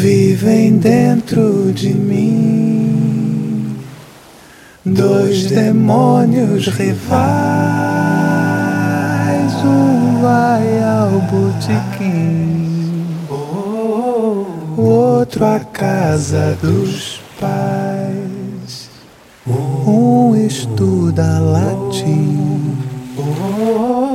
vivem dentro de mim dois demônios rivais. Um vai ao botequim, o outro à casa dos pais. Um estuda latim,